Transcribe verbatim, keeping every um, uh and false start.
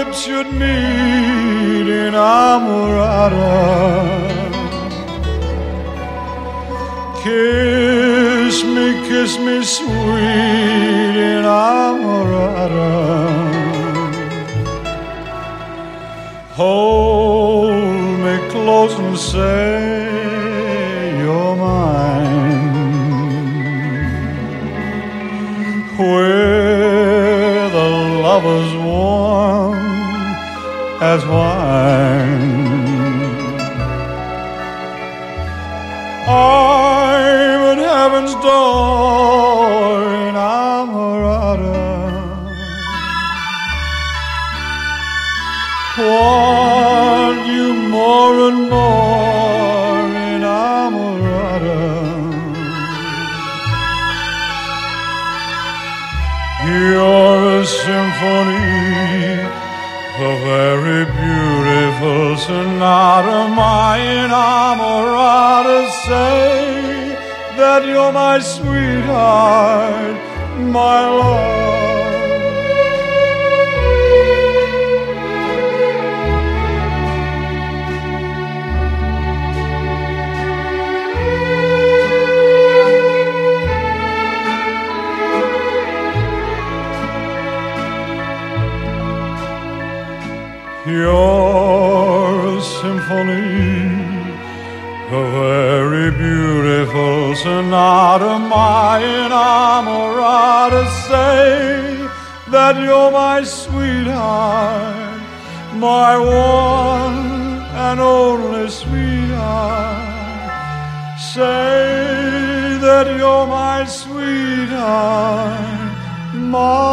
lips should meet inamorata. Kiss me, kiss me, sweet inamorata. Hold me close and say you're mine. Where the lovers warm as wine. I'm at heaven's door inamorata. Want you more and more inamorata. You're a symphony, a very beautiful sonata. My inamorata, say that you're my sweetheart, my love. You're a symphony, a very beautiful sonata. My inamorata, say that you're my sweetheart, my one and only sweetheart. Say that you're my sweetheart, my